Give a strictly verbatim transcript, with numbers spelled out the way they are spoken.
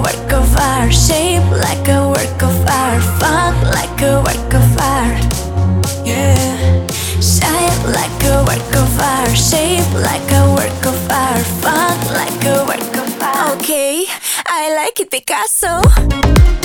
work of art, shape like a work of art, funk like a work of art. Yeah, shine like a work of art, shape like a work of art, funk like a work of art. Okay, I like it, Picasso.